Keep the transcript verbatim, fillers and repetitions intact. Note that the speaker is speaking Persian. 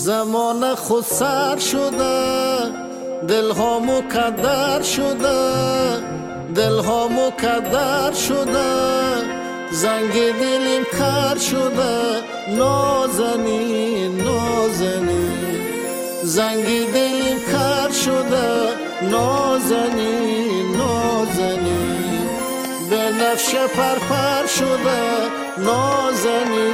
زمان خود سر شده، دل ها مکدر شده، دل ها مکدر شده، زنگ دلیم کر شده، نازنین نازنین، زنگ دلیم کر شده، نازنین نازنین، به نفش پرپر شده، نازنین